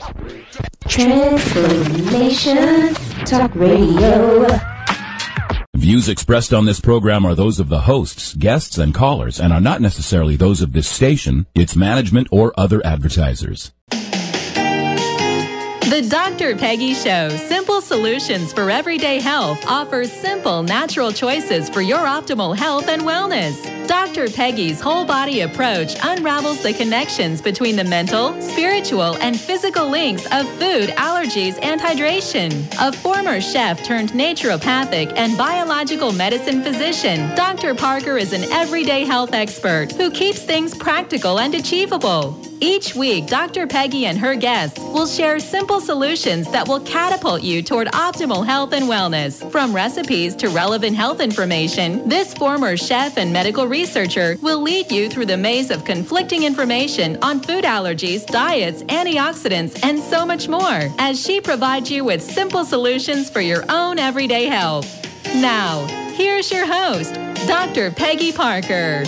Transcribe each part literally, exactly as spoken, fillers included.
Transformation Talk Radio. Views expressed on this program are those of the hosts, guests, and callers, and are not necessarily those of this station, its management, or other advertisers. The Doctor Peggy Show, simple solutions for everyday health, offers simple, natural choices for your optimal health and wellness. Doctor Peggy's whole body approach unravels the connections between the mental, spiritual, and physical links of food, allergies, and hydration. A former chef turned naturopathic and biological medicine physician, Doctor Parker is an everyday health expert who keeps things practical and achievable. Each week, Doctor Peggy and her guests will share simple solutions that will catapult you toward optimal health and wellness. From recipes to relevant health information, this former chef and medical researcher will lead you through the maze of conflicting information on food allergies, diets, antioxidants, and so much more, as she provides you with simple solutions for your own everyday health. Now, here's your host, Doctor Peggy Parker.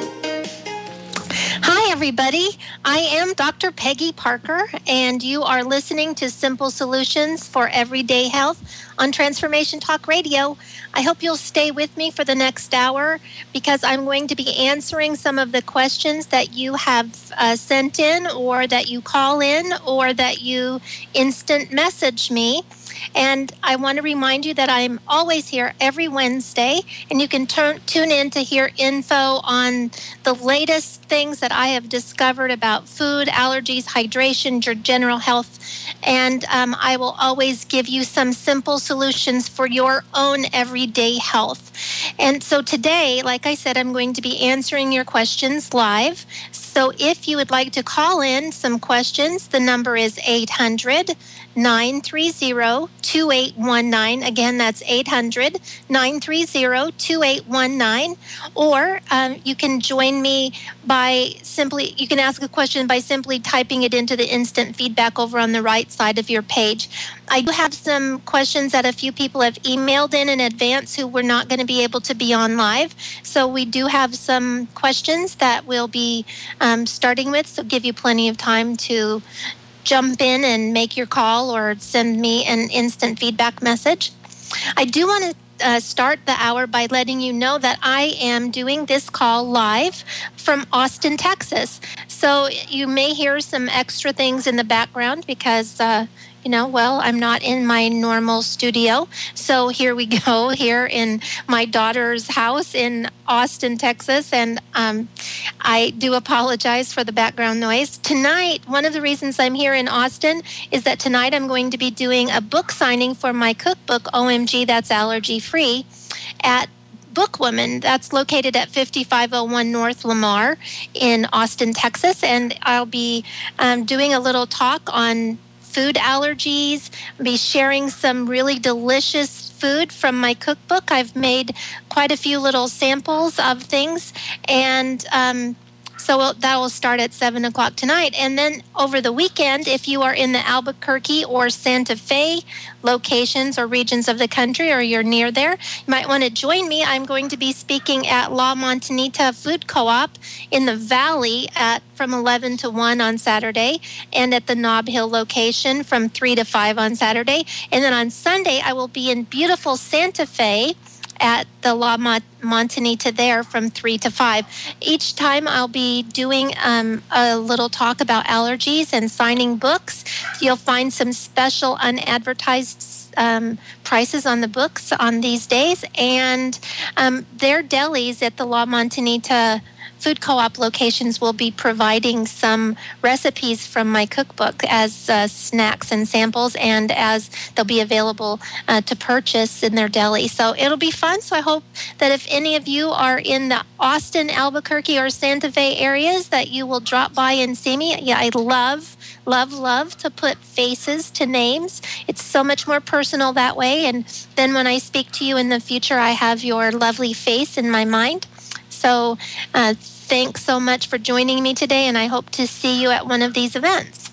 Hi, everybody. I am Doctor Peggy Parker, and you are listening to Simple Solutions for Everyday Health on Transformation Talk Radio. I hope you'll stay with me for the next hour because I'm going to be answering some of the questions that you have uh, sent in or that you call in or that you instant message me. And I want to remind you that I'm always here every Wednesday, and you can turn, tune in to hear info on the latest things that I have discovered about food, allergies, hydration, your general health. And um, I will always give you some simple solutions for your own everyday health. And so today, like I said, I'm going to be answering your questions live. So if you would like to call in some questions, the number is eight hundred, nine three zero, two eight one nine. Again, that's eight hundred, nine three zero, two eight one nine. Or um, you can join me by simply, you can ask a question by simply typing it into the instant feedback over on the right side of your page. I do have some questions that a few people have emailed in in advance who were not going to be able to be on live. So we do have some questions that we'll be um, starting with, so give you plenty of time to jump in and make your call or send me an instant feedback message. I do want to uh, start the hour by letting you know that I am doing this call live from Austin, Texas. So you may hear some extra things in the background because uh, You know, well, I'm not in my normal studio. So here we go, here in my daughter's house in Austin, Texas. And um, I do apologize for the background noise. Tonight, one of the reasons I'm here in Austin is that tonight I'm going to be doing a book signing for my cookbook, O M G, That's Allergy Free, at Bookwoman. That's located at fifty-five oh one North Lamar in Austin, Texas. And I'll be um, doing a little talk on food allergies, be sharing some really delicious food from my cookbook. I've made quite a few little samples of things, and um, so that will start at seven o'clock tonight. And then over the weekend, if you are in the Albuquerque or Santa Fe locations or regions of the country, or you're near there, you might want to join me. I'm going to be speaking at La Montanita Food Co-op in the Valley at from eleven to one on Saturday, and at the Nob Hill location from three to five on Saturday. And then on Sunday, I will be in beautiful Santa Fe at the La Montanita there from three to five. Each time I'll be doing um, a little talk about allergies and signing books. You'll find some special unadvertised um, prices on the books on these days. And um, their delis at the La Montanita Food Co-op locations will be providing some recipes from my cookbook as uh, snacks and samples, and as they'll be available uh, to purchase in their deli. So it'll be fun. So I hope that if any of you are in the Austin, Albuquerque, or Santa Fe areas, that you will drop by and see me. Yeah, I love, love, love to put faces to names. It's so much more personal that way. And then when I speak to you in the future, I have your lovely face in my mind. So uh, thanks so much for joining me today, and I hope to see you at one of these events.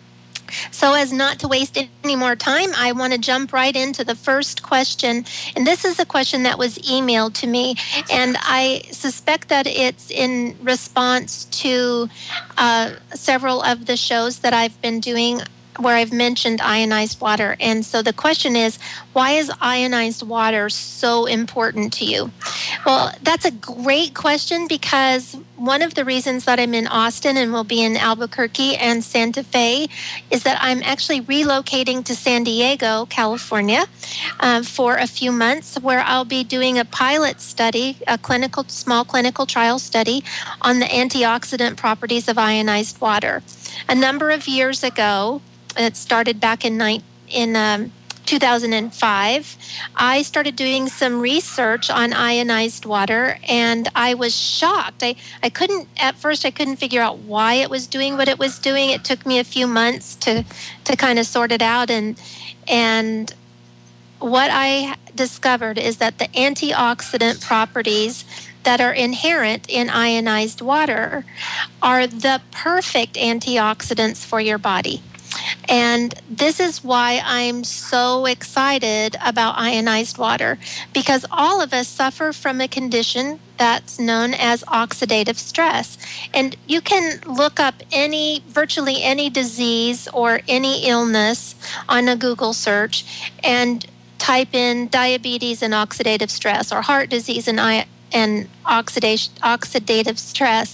So as not to waste any more time, I want to jump right into the first question. And this is a question that was emailed to me, and I suspect that it's in response to uh, several of the shows that I've been doing where I've mentioned ionized water. And so the question is, why is ionized water so important to you? Well, that's a great question, because one of the reasons that I'm in Austin and will be in Albuquerque and Santa Fe is that I'm actually relocating to San Diego, California, uh, for a few months, where I'll be doing a pilot study, a clinical, small clinical trial study on the antioxidant properties of ionized water. A number of years ago, it started back in nine, in um, two thousand five. I started doing some research on ionized water, and I was shocked. I, I couldn't, at first, I couldn't figure out why it was doing what it was doing. It took me a few months to, to kind of sort it out. And, and what I discovered is that the antioxidant properties that are inherent in ionized water are the perfect antioxidants for your body. And this is why I'm so excited about ionized water, because all of us suffer from a condition that's known as oxidative stress. And you can look up any, virtually any disease or any illness on a Google search and type in diabetes and oxidative stress, or heart disease and, I, and oxidation, oxidative stress,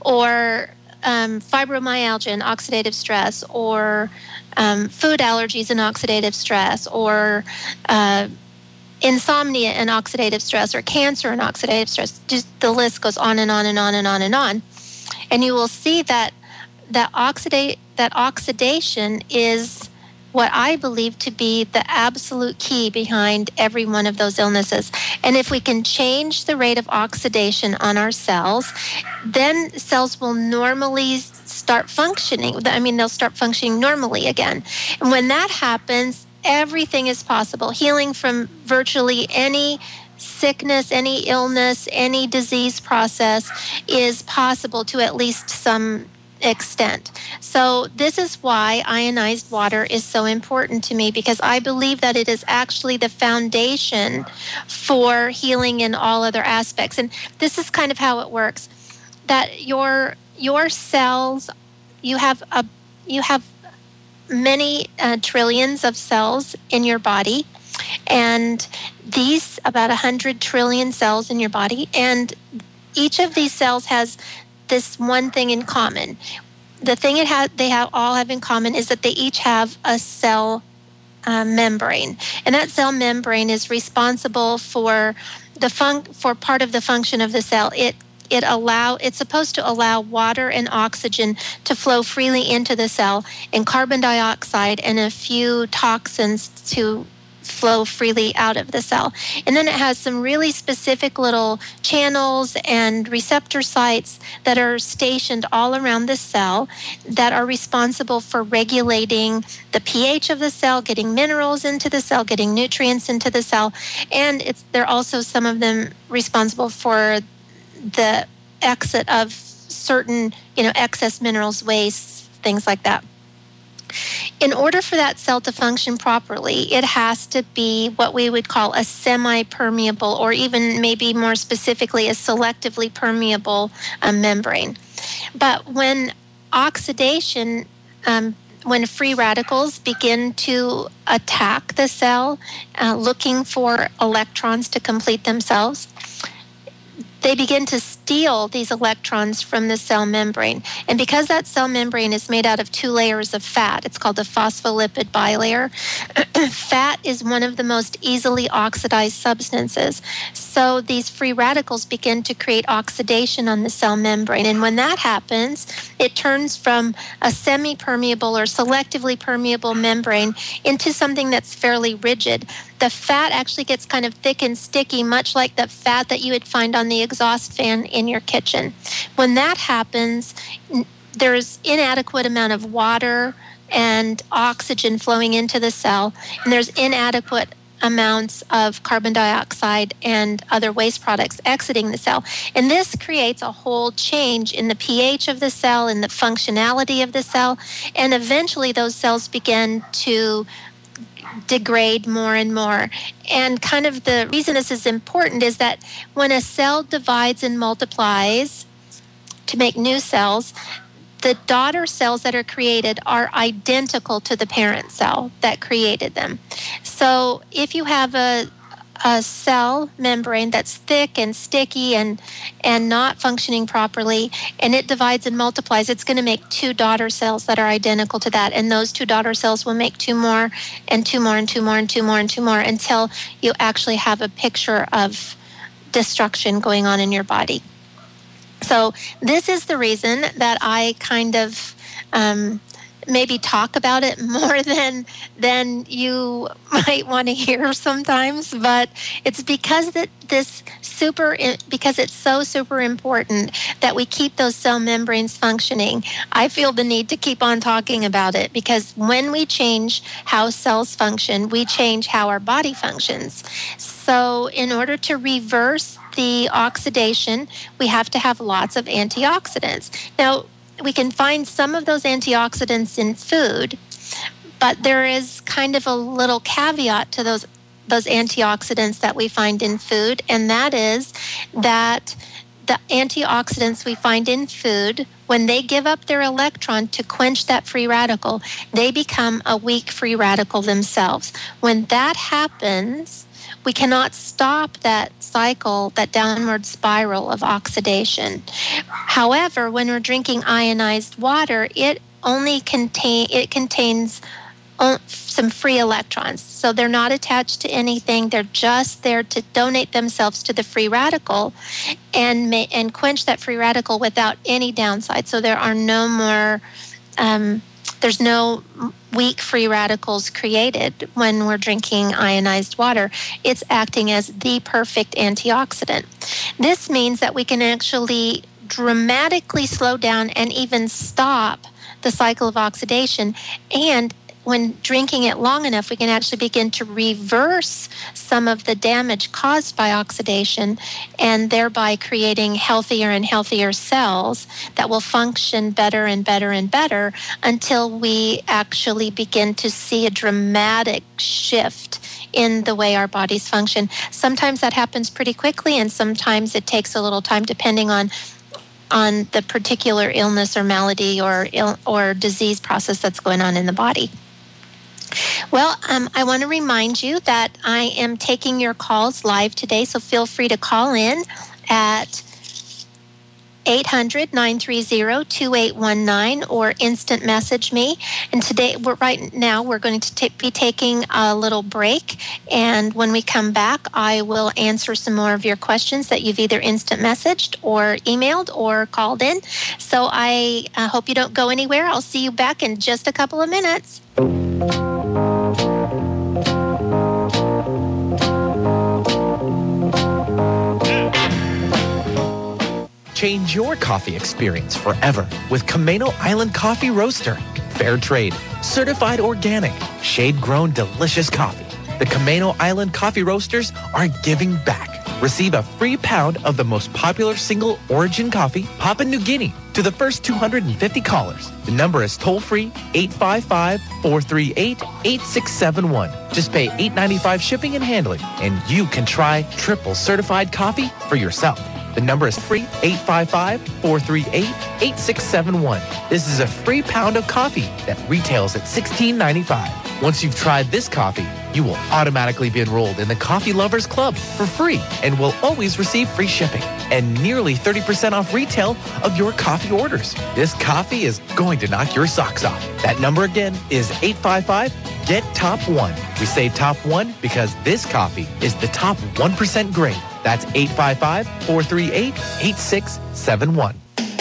or Um, fibromyalgia and oxidative stress, or um, food allergies and oxidative stress, or uh, insomnia and oxidative stress, or cancer and oxidative stress. Just the list goes on and on and on and on and on. And you will see that that oxidate that oxidation is what I believe to be the absolute key behind every one of those illnesses. And if we can change the rate of oxidation on our cells, then cells will normally start functioning. I mean, they'll start functioning normally again. And when that happens, everything is possible. Healing from virtually any sickness, any illness, any disease process is possible to at least some extent. So this is why ionized water is so important to me, because I believe that it is actually the foundation for healing in all other aspects. And this is kind of how it works, that your your cells, you have a you have many uh, trillions of cells in your body, and these about one hundred trillion cells in your body, and each of these cells has this one thing in common. The thing it ha- they have all have in common is that they each have a cell uh, membrane, and that cell membrane is responsible for the fun- for part of the function of the cell. It it allow it's supposed to allow water and oxygen to flow freely into the cell, and carbon dioxide and a few toxins to flow freely out of the cell. And then it has some really specific little channels and receptor sites that are stationed all around the cell that are responsible for regulating the pH of the cell, getting minerals into the cell, getting nutrients into the cell. And it's they're also, some of them, responsible for the exit of certain, you know, excess minerals, waste, things like that. In order for that cell to function properly, it has to be what we would call a semi-permeable, or even maybe more specifically, a selectively permeable um, membrane. But when oxidation, um, when free radicals begin to attack the cell, uh, looking for electrons to complete themselves, they begin to steal these electrons from the cell membrane. And because that cell membrane is made out of two layers of fat, it's called the phospholipid bilayer. Fat is one of the most easily oxidized substances. So these free radicals begin to create oxidation on the cell membrane. And when that happens, it turns from a semi-permeable or selectively permeable membrane into something that's fairly rigid. The fat actually gets kind of thick and sticky, much like the fat that you would find on the exhaust fan in your kitchen. When that happens, there's inadequate amount of water and oxygen flowing into the cell, and there's inadequate amounts of carbon dioxide and other waste products exiting the cell. And this creates a whole change in the pH of the cell, in the functionality of the cell, and eventually those cells begin to degrade more and more. And kind of the reason this is important is that when a cell divides and multiplies to make new cells, the daughter cells that are created are identical to the parent cell that created them. So if you have a a cell membrane that's thick and sticky and and not functioning properly, and it divides and multiplies, it's going to make two daughter cells that are identical to that, and those two daughter cells will make two more and two more and two more and two more and two more until you actually have a picture of destruction going on in your body. So this is the reason that I kind of um, maybe talk about it more than than you might want to hear sometimes, but it's because that this super because it's so super important that we keep those cell membranes functioning. I feel the need to keep on talking about it because when we change how cells function, we change how our body functions. So in order to reverse the oxidation, we have to have lots of antioxidants. Now, we can find some of those antioxidants in food, but there is kind of a little caveat to those those antioxidants that we find in food, and that is that the antioxidants we find in food, when they give up their electron to quench that free radical, they become a weak free radical themselves. When that happens, we cannot stop that cycle, that downward spiral of oxidation. However, when we're drinking ionized water, it only contain it contains some free electrons. So they're not attached to anything. They're just there to donate themselves to the free radical and ma- and quench that free radical without any downside. So there are no more um, there's no weak free radicals created when we're drinking ionized water. It's acting as the perfect antioxidant. This means that we can actually dramatically slow down and even stop the cycle of oxidation. And when drinking it long enough, we can actually begin to reverse some of the damage caused by oxidation and thereby creating healthier and healthier cells that will function better and better and better until we actually begin to see a dramatic shift in the way our bodies function. Sometimes that happens pretty quickly, and sometimes it takes a little time depending on on the particular illness or malady or Ill, or disease process that's going on in the body. Well, um, I want to remind you that I am taking your calls live today, so feel free to call in at eight hundred, nine three zero, two eight one nine or instant message me. And today, we're, right now, we're going to t- be taking a little break. And when we come back, I will answer some more of your questions that you've either instant messaged or emailed or called in. So I uh, hope you don't go anywhere. I'll see you back in just a couple of minutes. Change your coffee experience forever with Camano Island Coffee Roaster. Fair trade, certified organic, shade-grown delicious coffee. The Camano Island Coffee Roasters are giving back. Receive a free pound of the most popular single origin coffee, Papua New Guinea, to the first two hundred fifty callers. The number is toll-free eight five five, four three eight, eight six seven one. Just pay eight dollars and ninety-five cents shipping and handling, and you can try triple certified coffee for yourself. The number is free eight five five, four three eight, eight six seven one. This is a free pound of coffee that retails at sixteen ninety-five. Once you've tried this coffee, you will automatically be enrolled in the Coffee Lovers Club for free and will always receive free shipping and nearly thirty percent off retail of your coffee orders. This coffee is going to knock your socks off. That number again is eight five five, get top one. We say top one because this coffee is the top one percent grade. That's eight five five, four three eight, eight six seven one.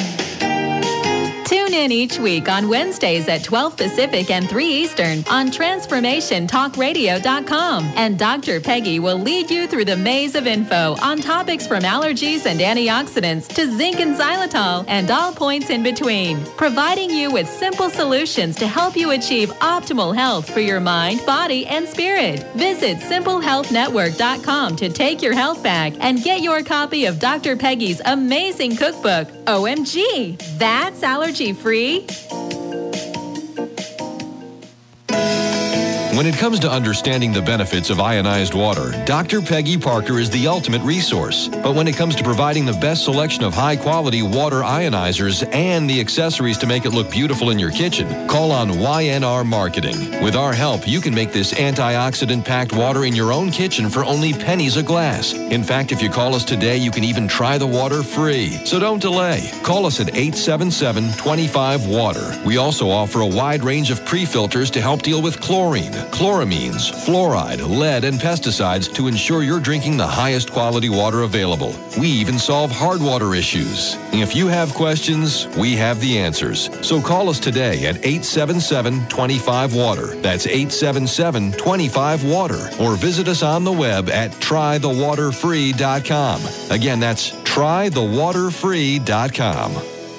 Tune in each week on Wednesdays at twelve Pacific and three Eastern on Transformation Talk Radio dot com. And Doctor Peggy will lead you through the maze of info on topics from allergies and antioxidants to zinc and xylitol and all points in between, providing you with simple solutions to help you achieve optimal health for your mind, body, and spirit. Visit simple health network dot com to take your health back and get your copy of Doctor Peggy's amazing cookbook, O M G, that's allergy free. When it comes to understanding the benefits of ionized water, Doctor Peggy Parker is the ultimate resource. But when it comes to providing the best selection of high-quality water ionizers and the accessories to make it look beautiful in your kitchen, call on Y N R Marketing. With our help, you can make this antioxidant-packed water in your own kitchen for only pennies a glass. In fact, if you call us today, you can even try the water free. So don't delay. Call us at eight seven seven, two five, water. We also offer a wide range of pre-filters to help deal with chlorine, chloramines, fluoride, lead, and pesticides to ensure you're drinking the highest quality water available. We even solve hard water issues. If you have questions, we have the answers. So call us today at eight seven seven, two five, water. That's eight seven seven, two five, water. Or visit us on the web at try the water free dot com. Again, that's try the water free dot com.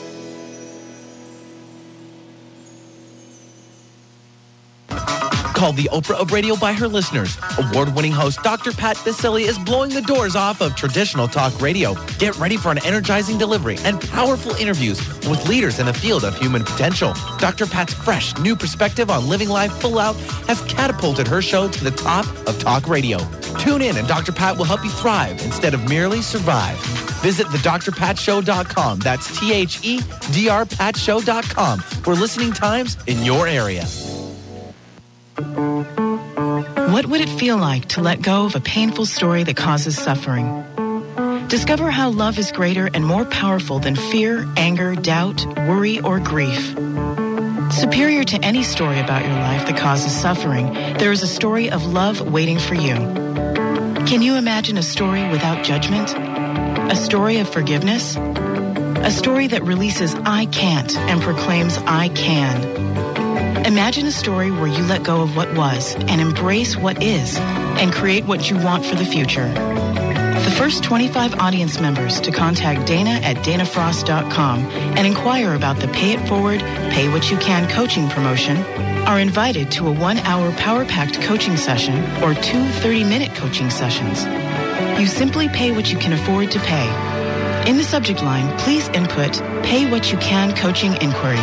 Called the Oprah of radio by her listeners, award-winning host Doctor Pat Baccili is blowing the doors off of traditional talk radio. Get ready for an energizing delivery and powerful interviews with leaders in the field of human potential. Doctor Pat's fresh, new perspective on living life full out has catapulted her show to the top of talk radio. Tune in and Doctor Pat will help you thrive instead of merely survive. Visit the dr pat show dot com. That's T H E D R pat show dot com for listening times in your area. What would it feel like to let go of a painful story that causes suffering? Discover how love is greater and more powerful than fear, anger, doubt, worry, or grief. Superior to any story about your life that causes suffering, there is a story of love waiting for you. Can you imagine a story without judgment? A story of forgiveness? A story that releases I can't and proclaims I can. Imagine a story where you let go of what was and embrace what is and create what you want for the future. The first twenty-five audience members to contact Dana at dana frost dot com and inquire about the Pay It Forward, Pay What You Can coaching promotion are invited to a one-hour power-packed coaching session or two thirty-minute coaching sessions. You simply pay what you can afford to pay. In the subject line, please input Pay What You Can coaching inquiry.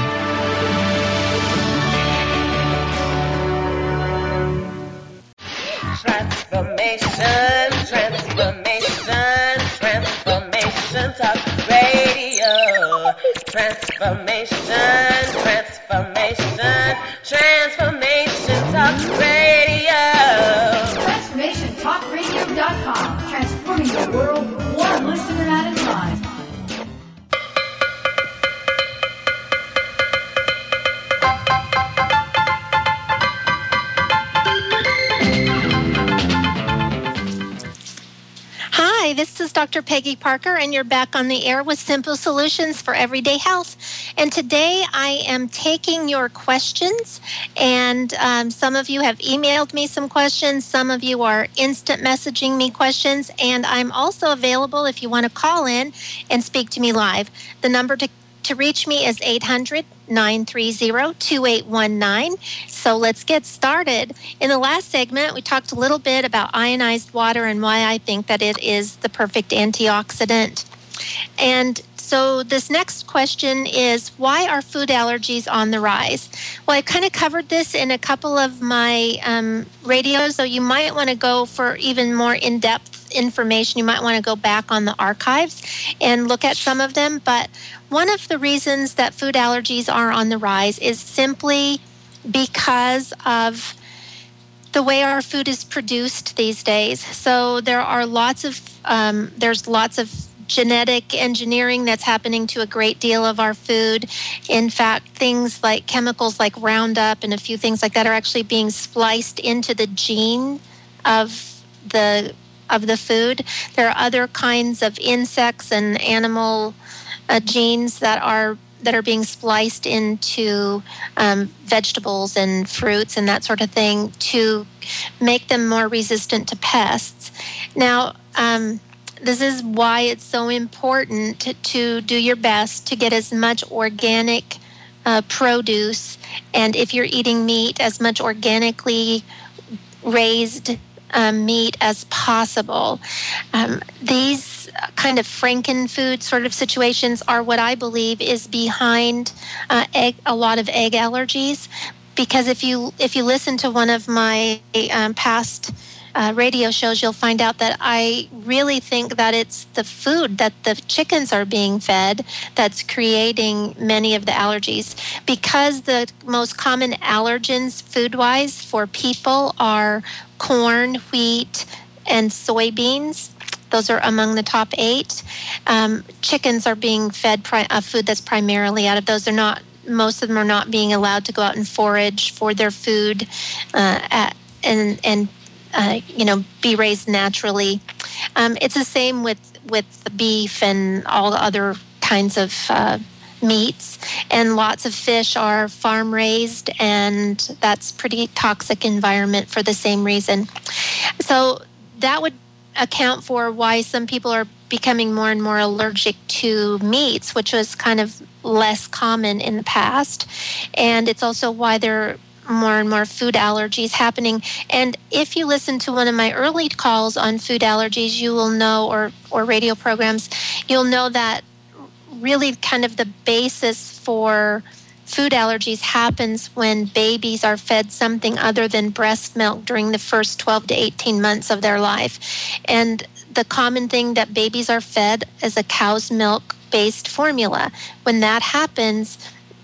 Transformation, transformation, transformation talk radio. Transformation, transformation, transformation talk radio. transformation talk radio dot com. Transforming the world one listener at a time. Hi, this is Doctor Peggy Parker, and you're back on the air with Simple Solutions for Everyday Health. And today I am taking your questions, and um, some of you have emailed me some questions. Some of you are instant messaging me questions, and I'm also available if you want to call in and speak to me live. The number to To reach me is eight hundred, nine three zero, two eight one nine. So let's get started. In the last segment, we talked a little bit about ionized water and why I think that it is the perfect antioxidant. And so this next question is, why are food allergies on the rise? Well, I kind of covered this in a couple of my um, radios, so you might want to go for even more in-depth information. You might want to go back on the archives and look at some of them. But one of the reasons that food allergies are on the rise is simply because of the way our food is produced these days. So there are lots of, um, there's lots of genetic engineering that's happening to a great deal of our food. In fact, things like chemicals like Roundup and a few things like that are actually being spliced into the gene of the of the food. There are other kinds of insects and animal uh, genes that are that are being spliced into um, vegetables and fruits and that sort of thing to make them more resistant to pests. Now, um, this is why it's so important to, to do your best to get as much organic uh, produce, and if you're eating meat, as much organically raised um, meat as possible. Um, these kind of Frankenfood sort of situations are what I believe is behind uh, egg, a lot of egg allergies. because if you if you listen to one of my um, past uh, radio shows, you'll find out that I really think that it's the food that the chickens are being fed that's creating many of the allergies. Because the most common allergens food-wise for people are corn, wheat, and soybeans. Those are among the top eight. Um, chickens are being fed pri- uh, food that's primarily out of those. They're not. Most of them are not being allowed to go out and forage for their food, uh, at, and and uh, you know be raised naturally. Um, it's the same with with the beef and all the other kinds of uh, meats. And lots of fish are farm raised, and that's pretty toxic environment for the same reason. So that would account for why some people are becoming more and more allergic to meats, which was kind of less common in the past. And it's also why there are more and more food allergies happening. And if you listen to one of my early calls on food allergies, you will know, or, or radio programs, you'll know that really kind of the basis for food allergies happens when babies are fed something other than breast milk during the first twelve to eighteen months of their life. And the common thing that babies are fed is a cow's milk-based formula. When that happens,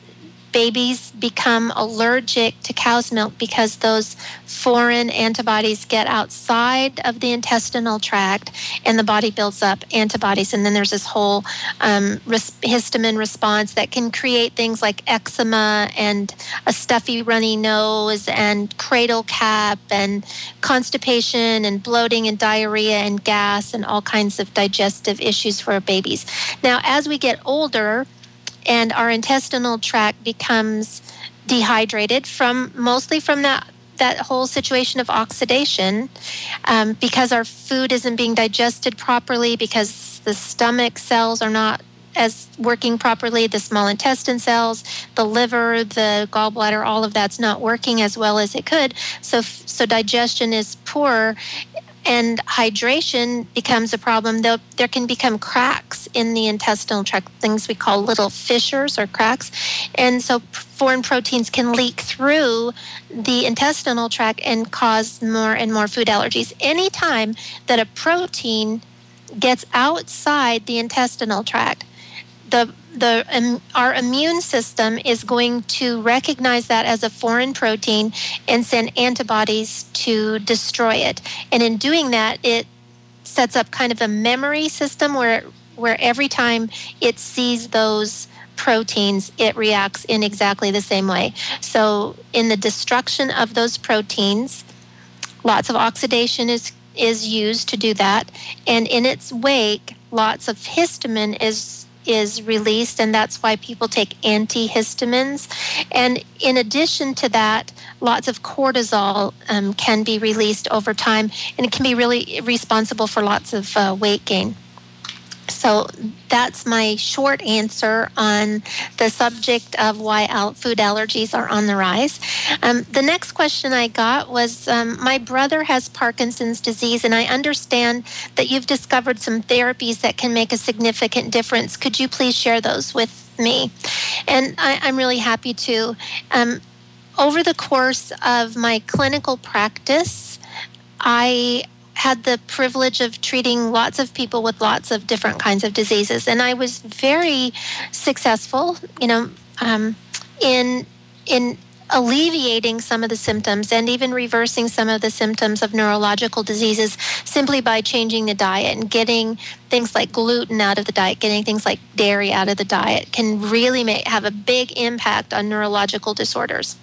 babies become allergic to cow's milk because those foreign antibodies get outside of the intestinal tract and the body builds up antibodies. And then there's this whole um, res- histamine response that can create things like eczema and a stuffy runny nose and cradle cap and constipation and bloating and diarrhea and gas and all kinds of digestive issues for babies. Now, as we get older, and our intestinal tract becomes dehydrated from mostly from that that whole situation of oxidation, um, because our food isn't being digested properly, because the stomach cells are not as working properly, the small intestine cells, the liver, the gallbladder, all of that's not working as well as it could. So so digestion is poor. And hydration becomes a problem. There, there can become cracks in the intestinal tract, things we call little fissures or cracks. And so foreign proteins can leak through the intestinal tract and cause more and more food allergies. Anytime that a protein gets outside the intestinal tract, the the um, our immune system is going to recognize that as a foreign protein and send antibodies to destroy it. And in doing that, it sets up kind of a memory system where where every time it sees those proteins, it reacts in exactly the same way. So in the destruction of those proteins, lots of oxidation is is used to do that. And in its wake, lots of histamine is is released, and that's why people take antihistamines. And in addition to that, lots of cortisol um, can be released over time, and it can be really responsible for lots of uh, weight gain. So that's my short answer on the subject of why al- food allergies are on the rise. Um, the next question I got was, um, my brother has Parkinson's disease, and I understand that you've discovered some therapies that can make a significant difference. Could you please share those with me? And I, I'm really happy to. Um, over the course of my clinical practice, I had the privilege of treating lots of people with lots of different kinds of diseases. And I was very successful, you know, um, in in alleviating some of the symptoms and even reversing some of the symptoms of neurological diseases simply by changing the diet and getting things like gluten out of the diet, getting things like dairy out of the diet can really make, have a big impact on neurological disorders.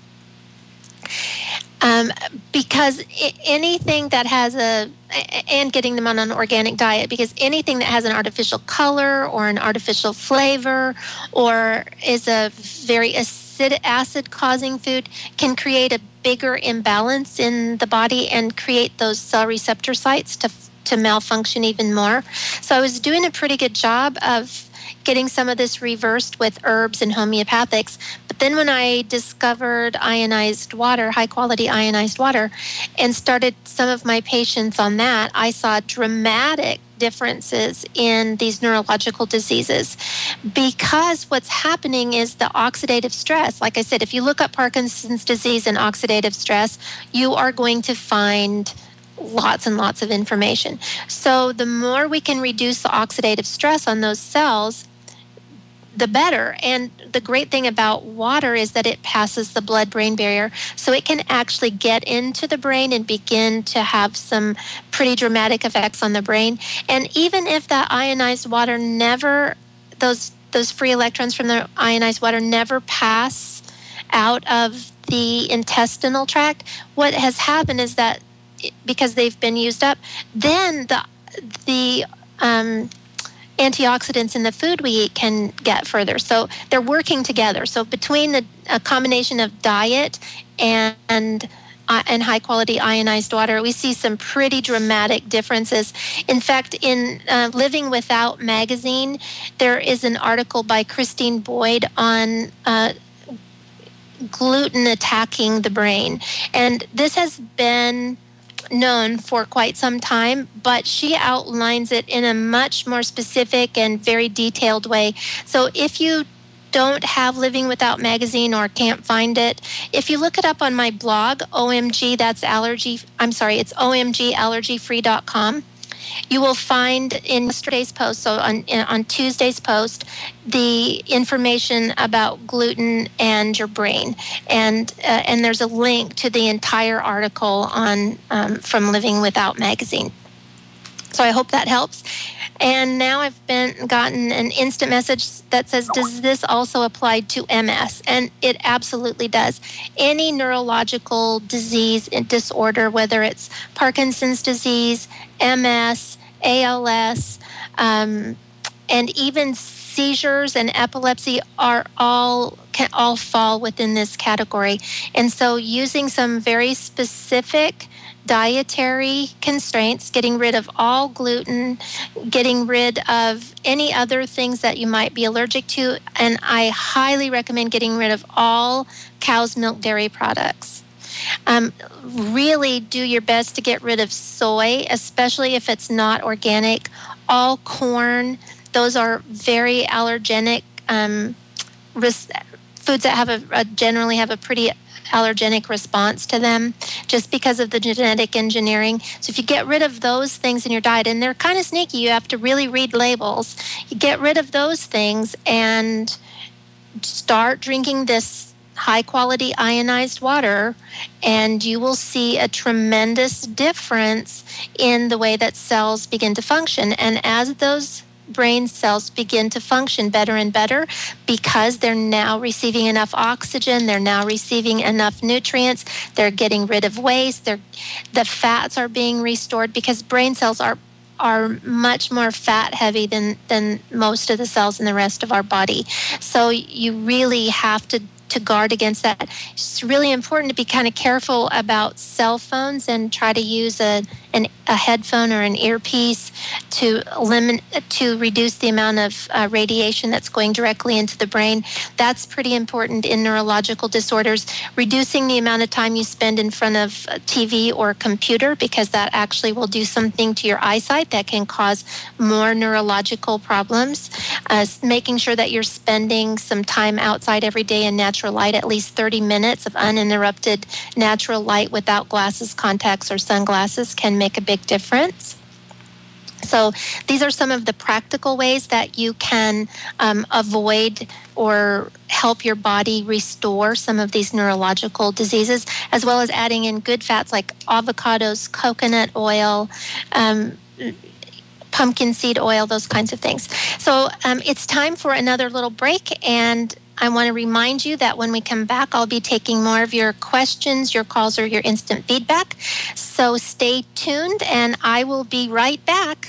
Um, because I- anything that has a, and getting them on an organic diet, because anything that has an artificial color or an artificial flavor or is a very acid, acid-causing food can create a bigger imbalance in the body and create those cell receptor sites to to malfunction even more. So I was doing a pretty good job of getting some of this reversed with herbs and homeopathics. But then when I discovered ionized water, high quality ionized water, and started some of my patients on that, I saw dramatic differences in these neurological diseases, because what's happening is the oxidative stress. Like I said, if you look up Parkinson's disease and oxidative stress, you are going to find lots and lots of information. So the more we can reduce the oxidative stress on those cells, the better. And the great thing about water is that it passes the blood-brain barrier, so it can actually get into the brain and begin to have some pretty dramatic effects on the brain. And even if that ionized water never, those those free electrons from the ionized water never pass out of the intestinal tract, what has happened is that because they've been used up, then the the um, antioxidants in the food we eat can get further. So they're working together. So between the a combination of diet and and, uh, and high quality ionized water, we see some pretty dramatic differences. In fact, in uh, Living Without magazine, there is an article by Christine Boyd on uh, gluten attacking the brain, and this has been known for quite some time, but she outlines it in a much more specific and very detailed way. So if you don't have Living Without magazine or can't find it, if you look it up on my blog, O M G, that's allergy, I'm sorry, it's O M G allergy free dot com. You will find in yesterday's post, so on, on Tuesday's post, the information about gluten and your brain. And uh, and there's a link to the entire article on um, from Living Without magazine. So I hope that helps. And now I've been gotten an instant message that says, does this also apply to M S? And it absolutely does. Any neurological disease and disorder, whether it's Parkinson's disease, M S, A L S, um, and even seizures and epilepsy are all can all fall within this category. And so using some very specific dietary constraints, getting rid of all gluten, getting rid of any other things that you might be allergic to, and I highly recommend getting rid of all cow's milk dairy products. Um, really do your best to get rid of soy, especially if it's not organic. All corn, those are very allergenic um, ris- foods that have a, a generally have a pretty allergenic response to them just because of the genetic engineering. So if you get rid of those things in your diet, and they're kind of sneaky, you have to really read labels, you get rid of those things and start drinking this high quality ionized water, and you will see a tremendous difference in the way that cells begin to function. And as those brain cells begin to function better and better, because they're now receiving enough oxygen, they're now receiving enough nutrients, they're getting rid of waste, they're, the fats are being restored, because brain cells are are much more fat heavy than, than most of the cells in the rest of our body. So you really have to to guard against that. It's really important to be kind of careful about cell phones and try to use a an, a headphone or an earpiece to limit to reduce the amount of uh, radiation that's going directly into the brain. That's pretty important in neurological disorders. Reducing the amount of time you spend in front of T V or computer, because that actually will do something to your eyesight that can cause more neurological problems. Uh, making sure that you're spending some time outside every day in natural light, at least thirty minutes of uninterrupted natural light without glasses, contacts, or sunglasses can make a big difference. So these are some of the practical ways that you can um, avoid or help your body restore some of these neurological diseases, as well as adding in good fats like avocados, coconut oil, um, pumpkin seed oil, those kinds of things. So um, it's time for another little break, and I want to remind you that when we come back, I'll be taking more of your questions, your calls, or your instant feedback. So stay tuned, and I will be right back.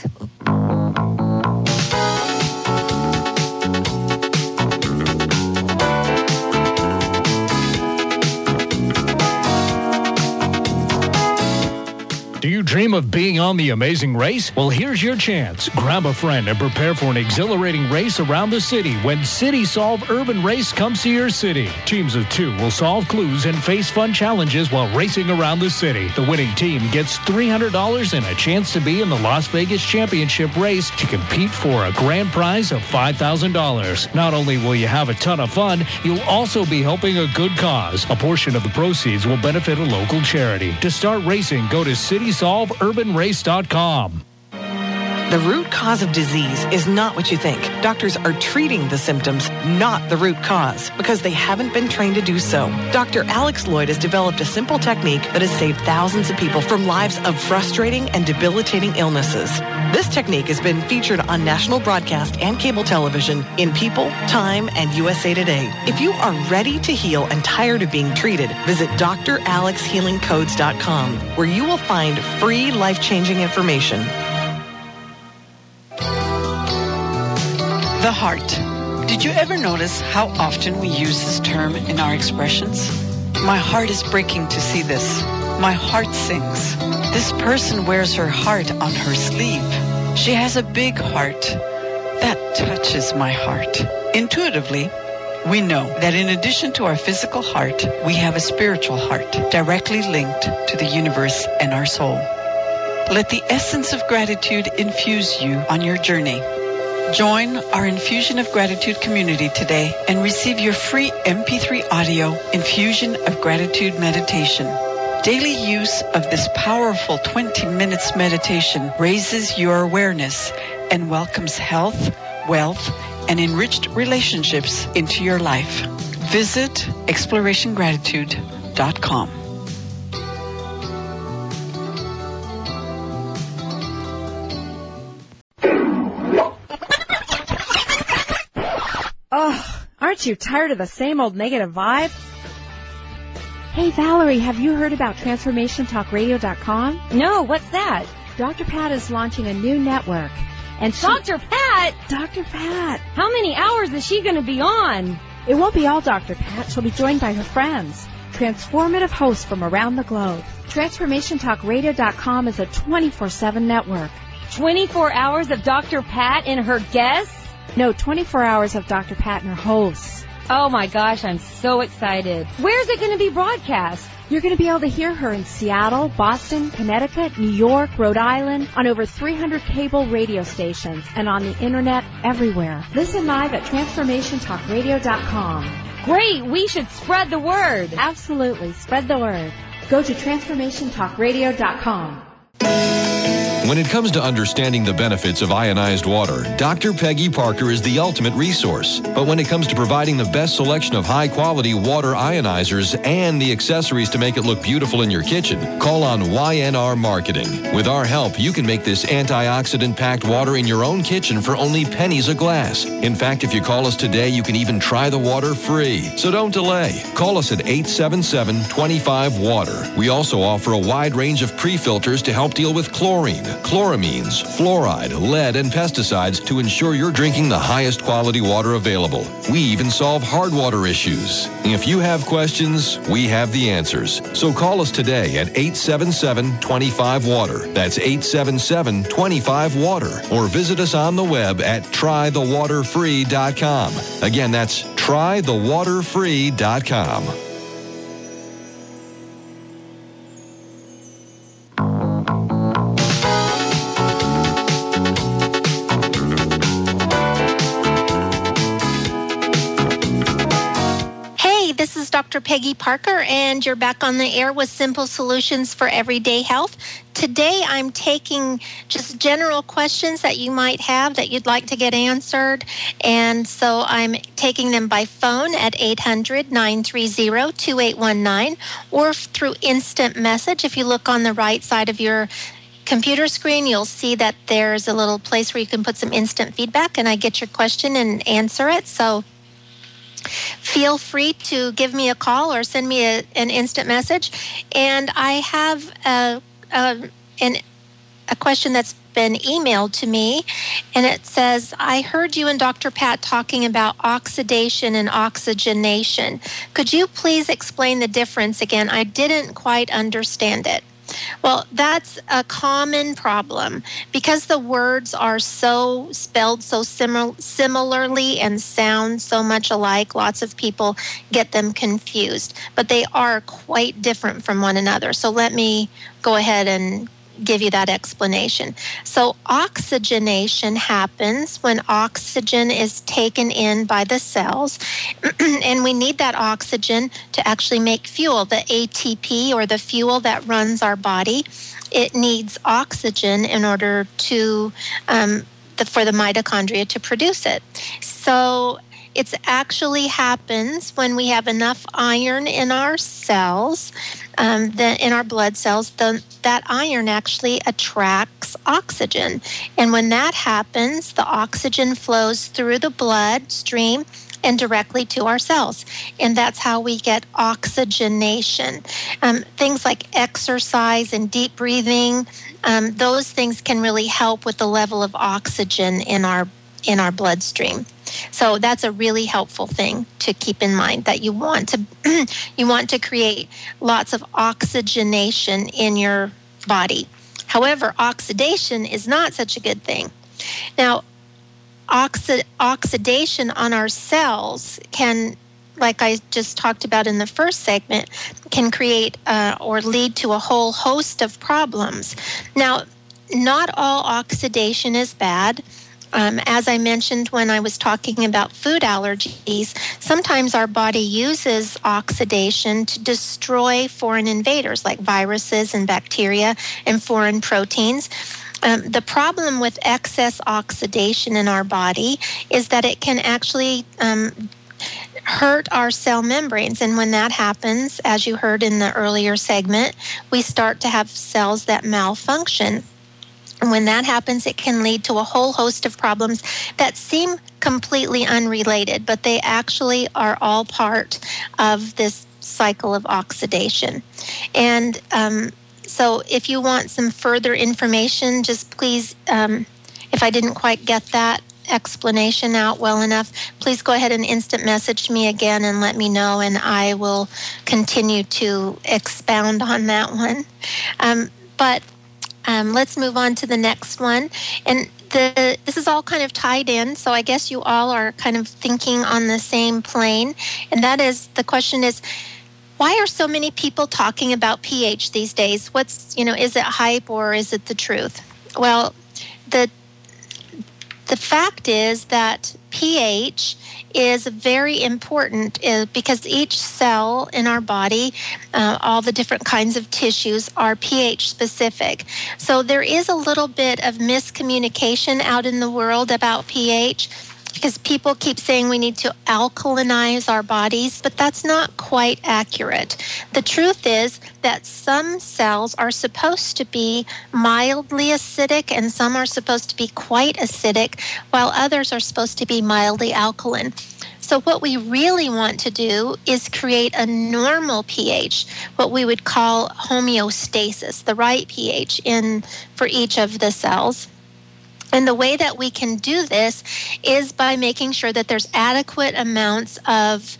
Do you dream of being on The Amazing Race? Well, here's your chance. Grab a friend and prepare for an exhilarating race around the city when City Solve Urban Race comes to your city. Teams of two will solve clues and face fun challenges while racing around the city. The winning team gets three hundred dollars and a chance to be in the Las Vegas Championship race to compete for a grand prize of five thousand dollars. Not only will you have a ton of fun, you'll also be helping a good cause. A portion of the proceeds will benefit a local charity. To start racing, go to city solve urban race dot com. The root cause of disease is not what you think. Doctors are treating the symptoms, not the root cause, because they haven't been trained to do so. Doctor Alex Lloyd has developed a simple technique that has saved thousands of people from lives of frustrating and debilitating illnesses. This technique has been featured on national broadcast and cable television in People, Time, and U S A Today. If you are ready to heal and tired of being treated, visit d r alex healing codes dot com, where you will find free life-changing information. The heart. Did you ever notice how often we use this term in our expressions? My heart is breaking to see this. My heart sings. This person wears her heart on her sleeve. She has a big heart. That touches my heart. Intuitively, we know that in addition to our physical heart, we have a spiritual heart directly linked to the universe and our soul. Let the essence of gratitude infuse you on your journey. Join our Infusion of Gratitude community today and receive your free M P three audio Infusion of Gratitude meditation. Daily use of this powerful twenty minutes meditation raises your awareness and welcomes health, wealth, and enriched relationships into your life. Visit exploration gratitude dot com. Oh, aren't you tired of the same old negative vibe? Hey, Valerie, have you heard about transformation talk radio dot com? No, what's that? Doctor Pat is launching a new network. And she... Doctor Pat? Doctor Pat. How many hours is she going to be on? It won't be all Doctor Pat. She'll be joined by her friends. Transformative hosts from around the globe. transformation talk radio dot com is a twenty-four seven network. twenty-four hours of Doctor Pat and her guests? No, twenty-four hours of Doctor Pat and her hosts. Oh my gosh, I'm so excited. Where's it going to be broadcast? You're going to be able to hear her in Seattle, Boston, Connecticut, New York, Rhode Island, on over three hundred cable radio stations, and on the internet everywhere. Listen live at transformation talk radio dot com. Great, we should spread the word. Absolutely, spread the word. Go to transformation talk radio dot com. When it comes to understanding the benefits of ionized water, Doctor Peggy Parker is the ultimate resource. But when it comes to providing the best selection of high-quality water ionizers and the accessories to make it look beautiful in your kitchen, call on Y N R Marketing. With our help, you can make this antioxidant-packed water in your own kitchen for only pennies a glass. In fact, if you call us today, you can even try the water free. So don't delay. Call us at eight seven seven, two five, water. We also offer a wide range of pre-filters to help deal with chlorine, chloramines, fluoride, lead, and pesticides to ensure you're drinking the highest quality water available. We even solve hard water issues. If you have questions, we have the answers. So call us today at eight seven seven, two five, water. That's eight seven seven, two five, water. Or visit us on the web at try the water free dot com. Again, that's try the water free dot com. This is Doctor Peggy Parker, and you're back on the air with Simple Solutions for Everyday Health. Today, I'm taking just general questions that you might have that you'd like to get answered, and so I'm taking them by phone at eight hundred, nine three zero, two eight one nine or through instant message. If you look on the right side of your computer screen, you'll see that there's a little place where you can put some instant feedback, and I get your question and answer it. So feel free to give me a call or send me a, an instant message. And I have a, a, an, a question that's been emailed to me, and it says, I heard you and Doctor Pat talking about oxidation and oxygenation. Could you please explain the difference again? I didn't quite understand it. Well, that's a common problem because the words are so spelled so simil- similarly and sound so much alike. Lots of people get them confused, but they are quite different from one another. So let me go ahead and give you that explanation. So oxygenation happens when oxygen is taken in by the cells, and we need that oxygen to actually make fuel, the A T P, or the fuel that runs our body. It needs oxygen in order to um, the, for the mitochondria to produce it. So it actually happens when we have enough iron in our cells, um, the, in our blood cells, the, that iron actually attracts oxygen. And when that happens, the oxygen flows through the bloodstream and directly to our cells. And that's how we get oxygenation. Um, things like exercise and deep breathing, um, those things can really help with the level of oxygen in our in our bloodstream. So that's a really helpful thing to keep in mind, that you want to you want to create lots of oxygenation in your body. However, oxidation is not such a good thing. Now, oxi- oxidation on our cells can, like I just talked about in the first segment, can create uh, or lead to a whole host of problems. Now, not all oxidation is bad. Um, as I mentioned when I was talking about food allergies, sometimes our body uses oxidation to destroy foreign invaders like viruses and bacteria and foreign proteins. Um, the problem with excess oxidation in our body is that it can actually um, hurt our cell membranes. And when that happens, as you heard in the earlier segment, we start to have cells that malfunction. When that happens, it can lead to a whole host of problems that seem completely unrelated, but they actually are all part of this cycle of oxidation. And um, so if you want some further information, just please, um, if I didn't quite get that explanation out well enough, please go ahead and instant message me again and let me know, and I will continue to expound on that one. Um, but Um, let's move on to the next one. And the, this is all kind of tied in, so I guess you all are kind of thinking on the same plane. And that is, the question is, why are so many people talking about pH these days? What's, you know, is it hype or is it the truth? Well, the the fact is that pH is very important uh, because each cell in our body, uh, all the different kinds of tissues, are pH specific. So there is a little bit of miscommunication out in the world about pH, because people keep saying we need to alkalinize our bodies, but that's not quite accurate. The truth is that some cells are supposed to be mildly acidic and some are supposed to be quite acidic, while others are supposed to be mildly alkaline. So what we really want to do is create a normal pH, what we would call homeostasis, the right pH in for each of the cells. And the way that we can do this is by making sure that there's adequate amounts of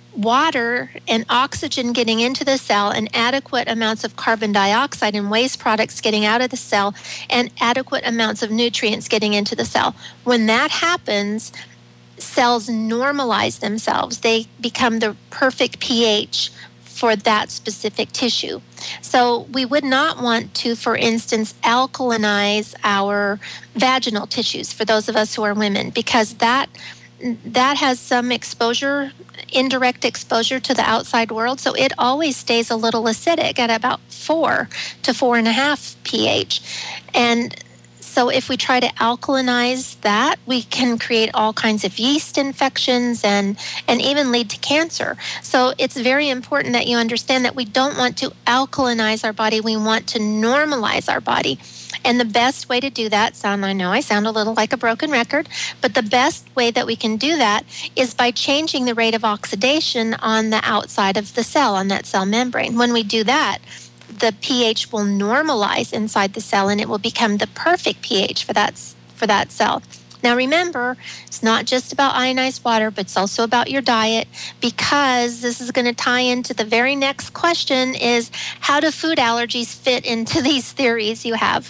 water and oxygen getting into the cell, and adequate amounts of carbon dioxide and waste products getting out of the cell, and adequate amounts of nutrients getting into the cell. When that happens, cells normalize themselves. They become the perfect pH for that specific tissue. So we would not want to, for instance, alkalinize our vaginal tissues for those of us who are women, because that that has some exposure, indirect exposure to the outside world. So it always stays a little acidic at about four to four and a half pH. And so if we try to alkalinize that, we can create all kinds of yeast infections and, and even lead to cancer. So it's very important that you understand that we don't want to alkalinize our body. We want to normalize our body. And the best way to do that, sound I know I sound a little like a broken record, but the best way that we can do that is by changing the rate of oxidation on the outside of the cell, on that cell membrane. When we do that, the pH will normalize inside the cell, and it will become the perfect pH for that for that cell. Now remember, it's not just about ionized water, but it's also about your diet, because this is going to tie into the very next question is, how do food allergies fit into these theories you have?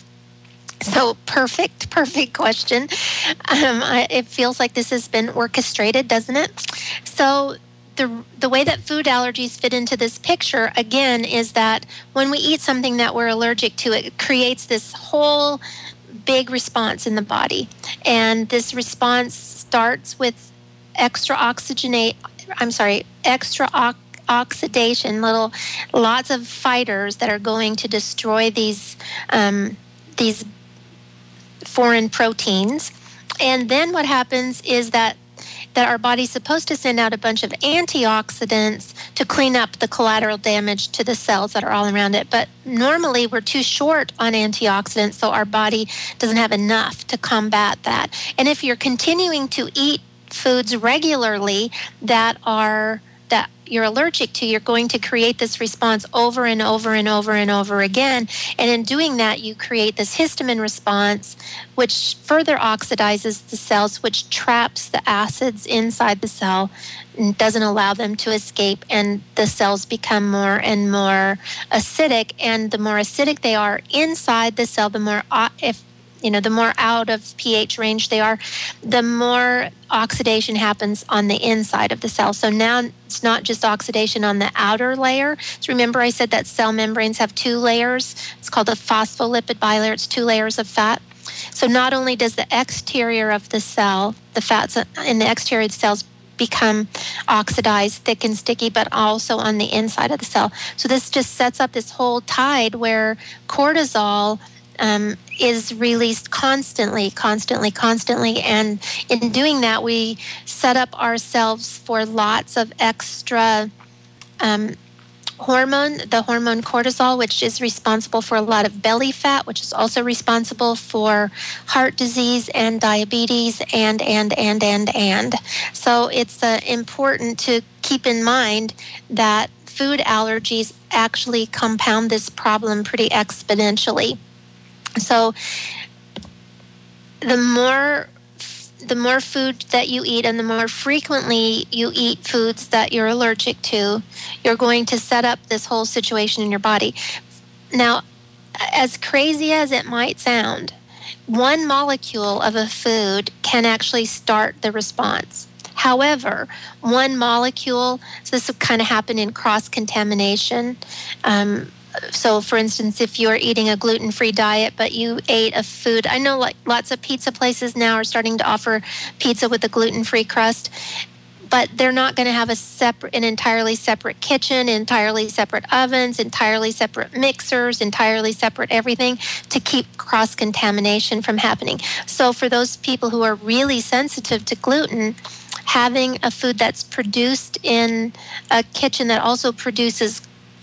So perfect, perfect question. Um, I, it feels like this has been orchestrated, doesn't it? So the the way that food allergies fit into this picture, again, is that when we eat something that we're allergic to, it creates this whole big response in the body. And this response starts with extra oxygenate, I'm sorry, extra ox- oxidation, little, lots of fighters that are going to destroy these, um, these foreign proteins. And then what happens is that that our body's supposed to send out a bunch of antioxidants to clean up the collateral damage to the cells that are all around it. But normally we're too short on antioxidants, so our body doesn't have enough to combat that. And if you're continuing to eat foods regularly that are that you're allergic to, you're going to create this response over and over and over and over again. And in doing that, you create this histamine response, which further oxidizes the cells, which traps the acids inside the cell and doesn't allow them to escape. And the cells become more and more acidic. And the more acidic they are inside the cell, the more, if you know, the more out of pH range they are, the more oxidation happens on the inside of the cell. So now it's not just oxidation on the outer layer. So remember I said that cell membranes have two layers. It's called a phospholipid bilayer. It's two layers of fat. So not only does the exterior of the cell, the fats in the exterior of the cells become oxidized, thick and sticky, but also on the inside of the cell. So this just sets up this whole tide where cortisol Um, is released constantly, constantly, constantly. And in doing that, we set up ourselves for lots of extra um, hormone, the hormone cortisol, which is responsible for a lot of belly fat, which is also responsible for heart disease and diabetes and, and, and, and, and. So it's uh, important to keep in mind that food allergies actually compound this problem pretty exponentially. So the more the more food that you eat and the more frequently you eat foods that you're allergic to, you're going to set up this whole situation in your body. Now, as crazy as it might sound, one molecule of a food can actually start the response. However, one molecule, so this will kind of happen in cross-contamination. Um, So, for instance, if you're eating a gluten-free diet, but you ate a food, I know like lots of pizza places now are starting to offer pizza with a gluten-free crust, but they're not going to have a separate, an entirely separate kitchen, entirely separate ovens, entirely separate mixers, entirely separate everything to keep cross-contamination from happening. So, for those people who are really sensitive to gluten, having a food that's produced in a kitchen that also produces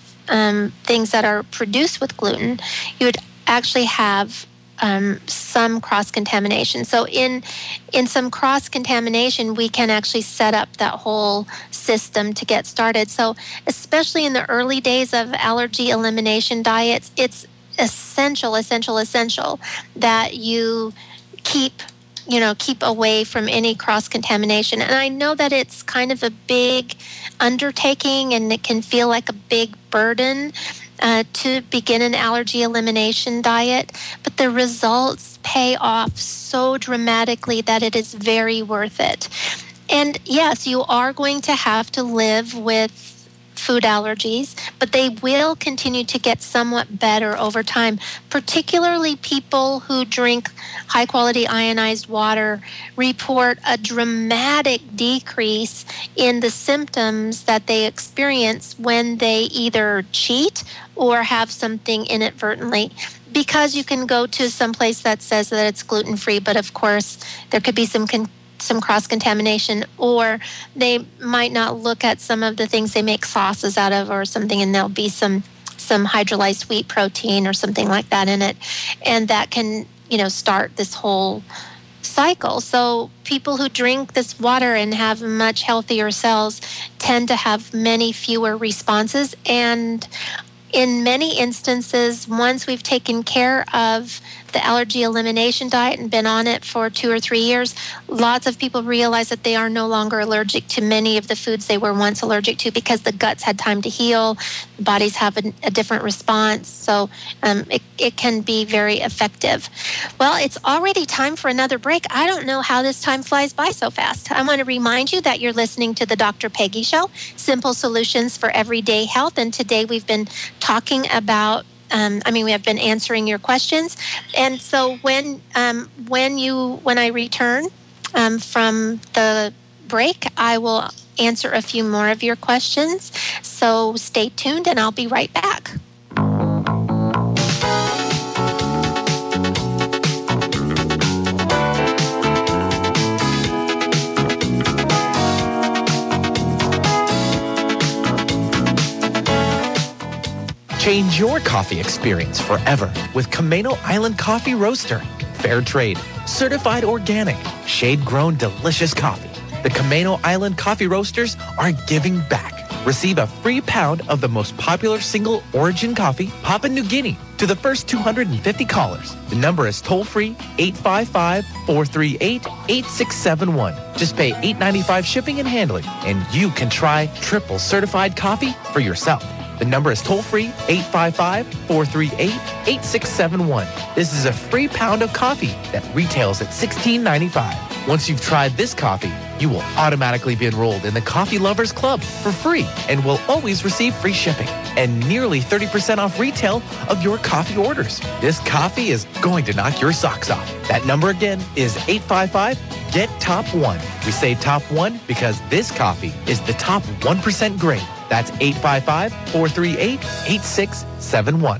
Um, things that are produced with gluten, you would actually have um, some cross-contamination. So in in some cross-contamination, we can actually set up that whole system to get started. So especially in the early days of allergy elimination diets, it's essential, essential, essential that you keep you know, keep away from any cross-contamination. And I know that it's kind of a big undertaking and it can feel like a big burden uh, to begin an allergy elimination diet, but the results pay off so dramatically that it is very worth it. And yes, you are going to have to live with food allergies, but they will continue to get somewhat better over time. Particularly people who drink high-quality ionized water report a dramatic decrease in the symptoms that they experience when they either cheat or have something inadvertently. Because you can go to some place that says that it's gluten-free, but of course there could be some con- some cross-contamination, or they might not look at some of the things they make sauces out of or something, and there'll be some some hydrolyzed wheat protein or something like that in it, and that can, you know, start this whole cycle. So people who drink this water and have much healthier cells tend to have many fewer responses, and in many instances, once we've taken care of the allergy elimination diet and been on it for two or three years, lots of people realize that they are no longer allergic to many of the foods they were once allergic to because the guts had time to heal, the bodies have a, a different response. So um, it, it can be very effective. Well, it's already time for another break. I don't know how this time flies by so fast. I want to remind you that you're listening to the Doctor Peggy Show, Simple Solutions for Everyday Health. And today we've been talking about Um, I mean, we have been answering your questions, and so when um, when you when I return um, from the break, I will answer a few more of your questions. So stay tuned, and I'll be right back. Change your coffee experience forever with Camano Island Coffee Roaster. Fair trade, certified organic, shade-grown delicious coffee. The Camano Island Coffee Roasters are giving back. Receive a free pound of the most popular single origin coffee, Papua New Guinea, to the first two hundred fifty callers. The number is toll-free eight five five, four three eight, eight six seven one. Just pay eight ninety-five shipping and handling, and you can try triple certified coffee for yourself. The number is toll-free eight five five, four three eight, eight six seven one. This is a free pound of coffee that retails at sixteen ninety-five. Once you've tried this coffee, you will automatically be enrolled in the Coffee Lovers Club for free and will always receive free shipping and nearly thirty percent off retail of your coffee orders. This coffee is going to knock your socks off. That number again is eight five five, get top one. We say top one because this coffee is the top one percent grade. That's eight five five, four three eight, eight six seven one.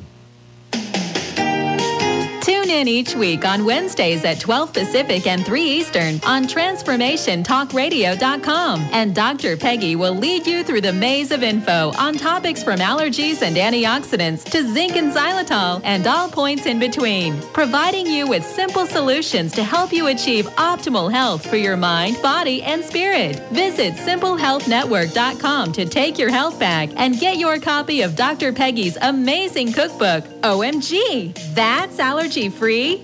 Tune in each week on Wednesdays at twelve Pacific and three Eastern on Transformation Talk Radio dot com. And Doctor Peggy will lead you through the maze of info on topics from allergies and antioxidants to zinc and xylitol and all points in between, providing you with simple solutions to help you achieve optimal health for your mind, body, and spirit. Visit simple health network dot com to take your health back and get your copy of Doctor Peggy's amazing cookbook, O M G, that's allergy free.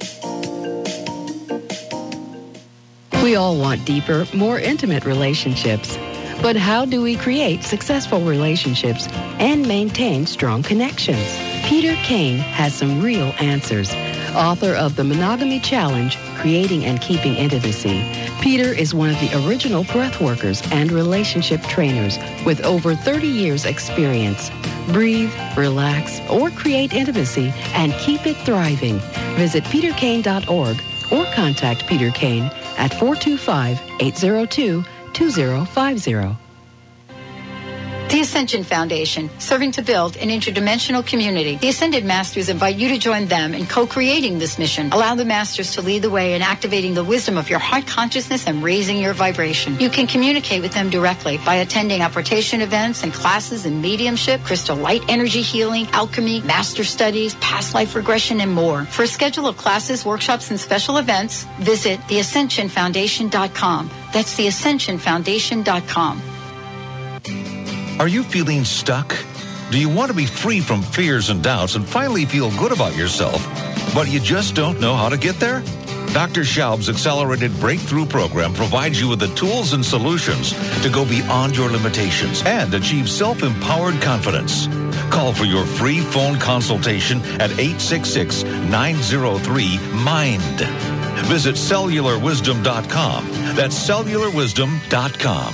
We all want deeper, more intimate relationships. But how do we create successful relationships and maintain strong connections? Peter Kane has some real answers. Author of The Monogamy Challenge, Creating and Keeping Intimacy, Peter is one of the original breathworkers and relationship trainers with over thirty years experience. Breathe, relax, or create intimacy and keep it thriving. Visit peter kane dot org or contact Peter Kane at four two five, eight zero two, two zero five zero. The Ascension Foundation, serving to build an interdimensional community. The Ascended Masters invite you to join them in co-creating this mission. Allow the Masters to lead the way in activating the wisdom of your heart consciousness and raising your vibration. You can communicate with them directly by attending apportation events and classes in mediumship, crystal light energy healing, alchemy, master studies, past life regression, and more. For a schedule of classes, workshops, and special events, visit the ascension foundation dot com. That's the ascension foundation dot com. Are you feeling stuck? Do you want to be free from fears and doubts and finally feel good about yourself, but you just don't know how to get there? Doctor Schaub's Accelerated Breakthrough Program provides you with the tools and solutions to go beyond your limitations and achieve self-empowered confidence. Call for your free phone consultation at eight six six, nine zero three, MIND. Visit cellular wisdom dot com. That's cellular wisdom dot com.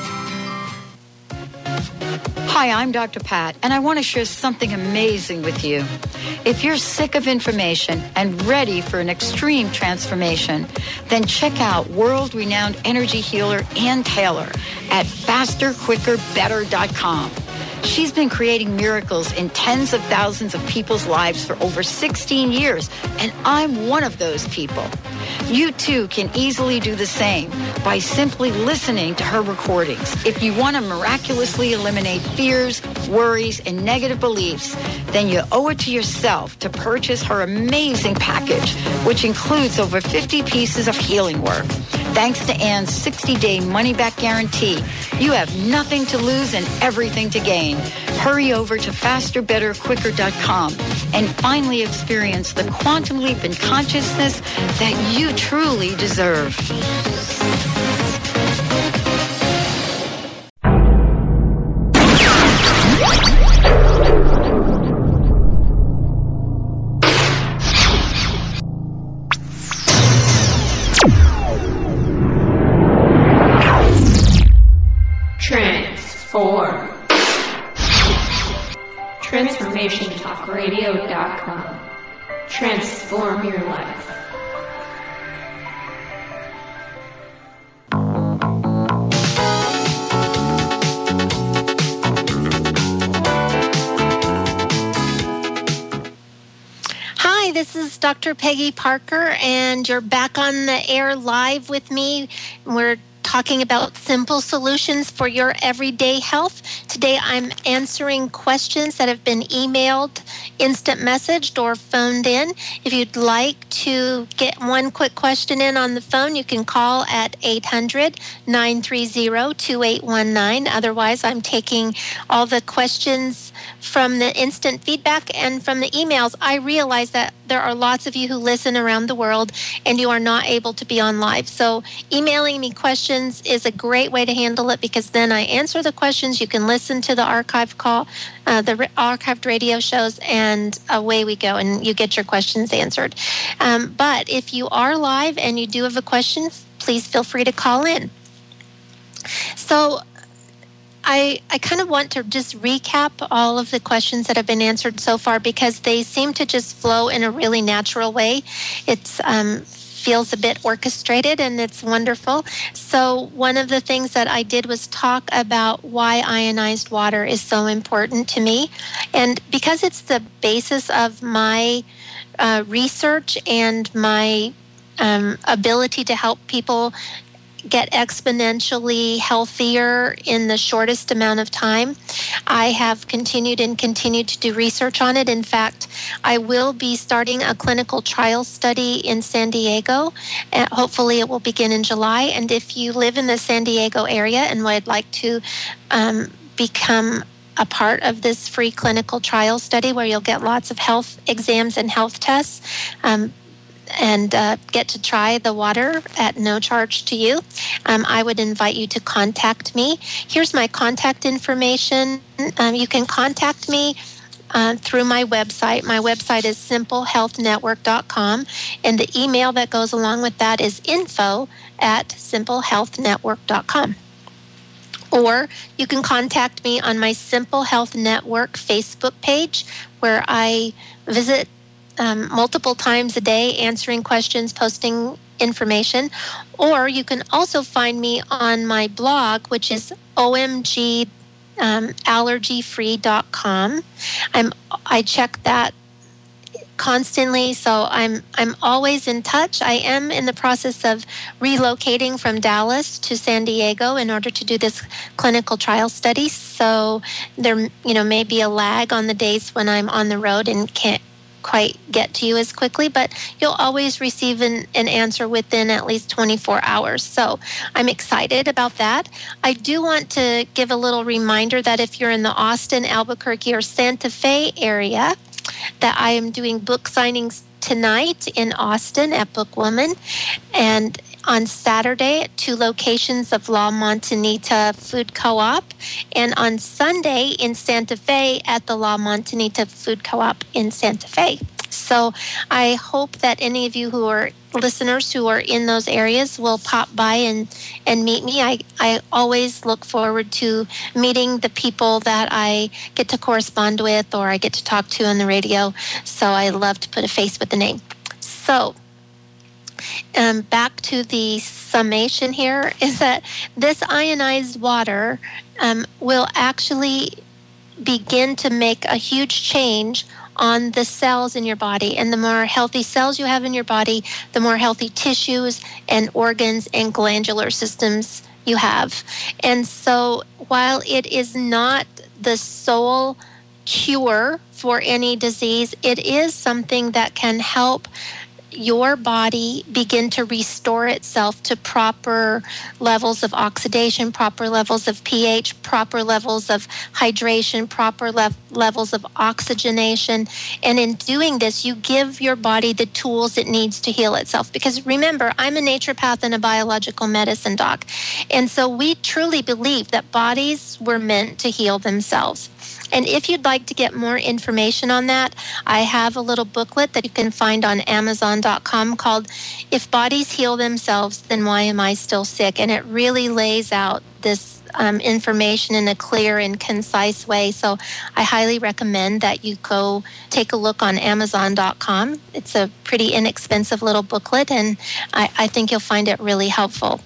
Hi, I'm Doctor Pat, and I want to share something amazing with you. If you're sick of information and ready for an extreme transformation, then check out world-renowned energy healer Ann Taylor at faster quicker better dot com. She's been creating miracles in tens of thousands of people's lives for over sixteen years, and I'm one of those people. You too can easily do the same by simply listening to her recordings. If you want to miraculously eliminate fears, worries, and negative beliefs, then you owe it to yourself to purchase her amazing package, which includes over fifty pieces of healing work. Thanks to Ann's sixty-day money-back guarantee, you have nothing to lose and everything to gain. Hurry over to faster better quicker dot com and finally experience the quantum leap in consciousness that you truly deserve. Transform. Transformation Talk Radio dot com. Transform your life. Hi, this is Doctor Peggy Parker, and you're back on the air live with me. We're talking about simple solutions for your everyday health. Today I'm answering questions that have been emailed, instant messaged, or phoned in. If you'd like to get one quick question in on the phone, you can call at eight hundred, nine three zero, two eight one nine. Otherwise, I'm taking all the questions from the instant feedback and from the emails. I realize that there are lots of you who listen around the world and you are not able to be on live. So emailing me questions is a great way to handle it, because then I answer the questions. You can listen to the archive call, uh, the re- archived radio shows, and away we go, and you get your questions answered. Um, but if you are live and you do have a question, please feel free to call in. So I, I kind of want to just recap all of the questions that have been answered so far, because they seem to just flow in a really natural way. It's um, feels a bit orchestrated, and it's wonderful. So one of the things that I did was talk about why ionized water is so important to me. And because it's the basis of my uh, research and my um, ability to help people get exponentially healthier in the shortest amount of time, I have continued and continued to do research on it. In fact, I will be starting a clinical trial study in San Diego. And hopefully it will begin in July. And if you live in the San Diego area and would like to um, become a part of this free clinical trial study, where you'll get lots of health exams and health tests, um, and uh, get to try the water at no charge to you, um, I would invite you to contact me. Here's my contact information. Um, you can contact me uh, through my website. My website is simple health network dot com, and the email that goes along with that is info at simple health network dot com. Or you can contact me on my Simple Health Network Facebook page, where I visit Um, multiple times a day, answering questions, posting information. Or you can also find me on my blog, which is O M G allergy free dot com. I'm I check that constantly, so I'm I'm always in touch. I am in the process of relocating from Dallas to San Diego in order to do this clinical trial study. So there, you know, may be a lag on the days when I'm on the road and can't quite get to you as quickly, but you'll always receive an, an answer within at least twenty-four hours. So I'm excited about that. I do want to give a little reminder that if you're in the Austin, Albuquerque, or Santa Fe area, that I am doing book signings tonight in Austin at Bookwoman, and on Saturday at two locations of La Montanita Food Co-op, and on Sunday in Santa Fe at the La Montanita Food Co-op in Santa Fe. So I hope that any of you who are listeners who are in those areas will pop by and, and meet me. I, I always look forward to meeting the people that I get to correspond with or I get to talk to on the radio. So I love to put a face with the name. So Um, back to the summation here is that this ionized water um, will actually begin to make a huge change on the cells in your body. And the more healthy cells you have in your body, the more healthy tissues and organs and glandular systems you have. And so while it is not the sole cure for any disease, it is something that can help your body begin to restore itself to proper levels of oxidation, proper levels of pH, proper levels of hydration, proper le- levels of oxygenation. And in doing this, you give your body the tools it needs to heal itself. Because remember, I'm a naturopath and a biological medicine doc. And so we truly believe that bodies were meant to heal themselves. And if you'd like to get more information on that, I have a little booklet that you can find on amazon dot com called If Bodies Heal Themselves, Then Why Am I Still Sick? And it really lays out this um, information in a clear and concise way. So I highly recommend that you go take a look on amazon dot com. It's a pretty inexpensive little booklet, and I, I think you'll find it really helpful.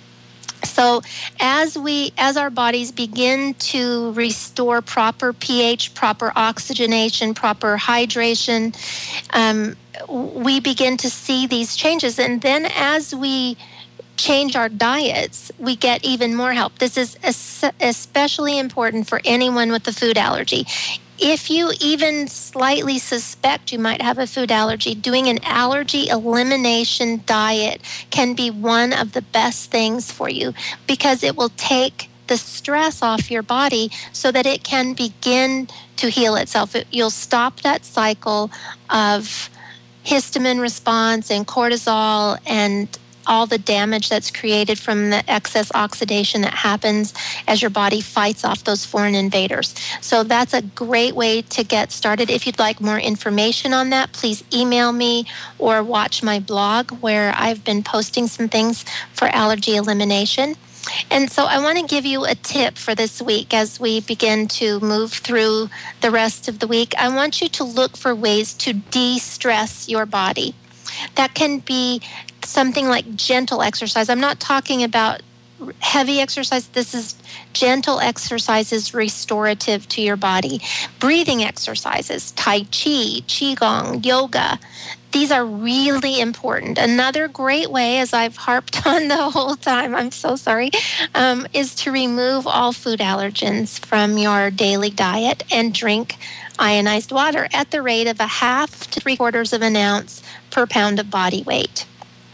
So as we, as our bodies begin to restore proper pH, proper oxygenation, proper hydration, um, we begin to see these changes. And then as we change our diets, we get even more help. This is especially important for anyone with a food allergy. If you even slightly suspect you might have a food allergy, doing an allergy elimination diet can be one of the best things for you, because it will take the stress off your body so that it can begin to heal itself. It, you'll stop that cycle of histamine response and cortisol and all the damage that's created from the excess oxidation that happens as your body fights off those foreign invaders. So that's a great way to get started. If you'd like more information on that, please email me or watch my blog where I've been posting some things for allergy elimination. And so I want to give you a tip for this week as we begin to move through the rest of the week. I want you to look for ways to de-stress your body. That can be something like gentle exercise. I'm not talking about heavy exercise. This is gentle exercises restorative to your body. Breathing exercises, Tai Chi, Qigong, yoga. These are really important. Another great way, as I've harped on the whole time, I'm so sorry, um, is to remove all food allergens from your daily diet and drink ionized water at the rate of a half to three quarters of an ounce per pound of body weight.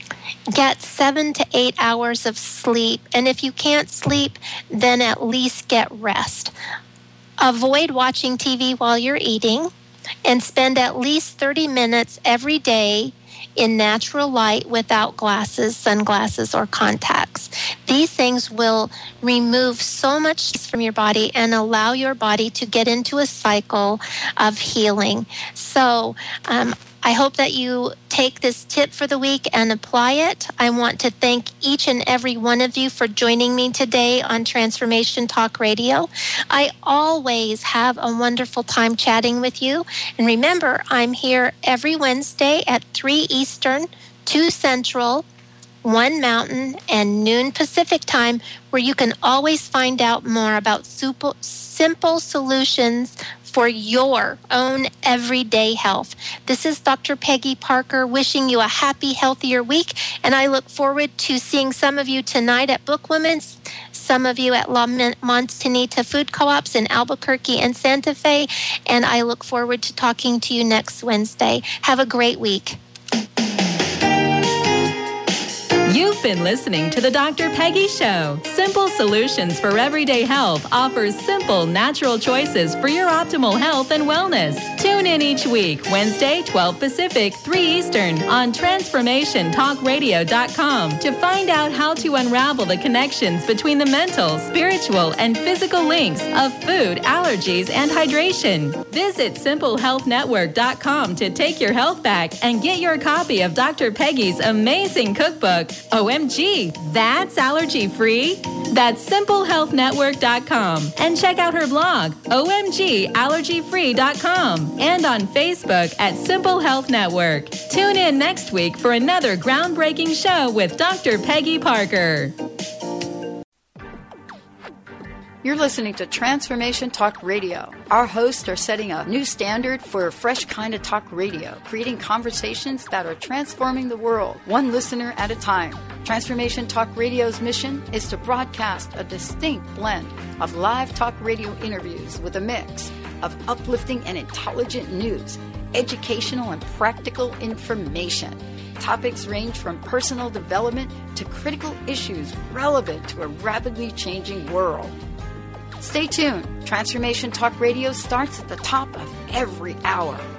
Get seven to eight hours of sleep. And if you can't sleep, then at least get rest. Avoid watching T V while you're eating, and spend at least thirty minutes every day in natural light without glasses, sunglasses, or contacts. These things will remove so much stress from your body and allow your body to get into a cycle of healing. So um, I hope that you take this tip for the week and apply it. I want to thank each and every one of you for joining me today on Transformation Talk Radio. I always have a wonderful time chatting with you. And remember, I'm here every Wednesday at three Eastern, two Central, one Mountain, and noon Pacific time, where you can always find out more about super, simple solutions for your own everyday health. This is Doctor Peggy Parker wishing you a happy, healthier week, and I look forward to seeing some of you tonight at Bookwomen's, some of you at La Montanita Food Co-ops in Albuquerque and Santa Fe, and I look forward to talking to you next Wednesday. Have a great week. You've been listening to The Doctor Peggy Show. Simple solutions for everyday health offers simple, natural choices for your optimal health and wellness. Tune in each week, Wednesday, twelve Pacific, three Eastern, on transformation talk radio dot com to find out how to unravel the connections between the mental, spiritual, and physical links of food, allergies, and hydration. Visit simple health network dot com to take your health back and get your copy of Doctor Peggy's amazing cookbook, O M G, that's allergy-free? That's simple health network dot com. And check out her blog, O M G allergy free dot com, and on Facebook at Simple Health Network. Tune in next week for another groundbreaking show with Doctor Peggy Parker. You're listening to Transformation Talk Radio. Our hosts are setting a new standard for a fresh kind of talk radio, creating conversations that are transforming the world, one listener at a time. Transformation Talk Radio's mission is to broadcast a distinct blend of live talk radio interviews with a mix of uplifting and intelligent news, educational and practical information. Topics range from personal development to critical issues relevant to a rapidly changing world. Stay tuned. Transformation Talk Radio starts at the top of every hour.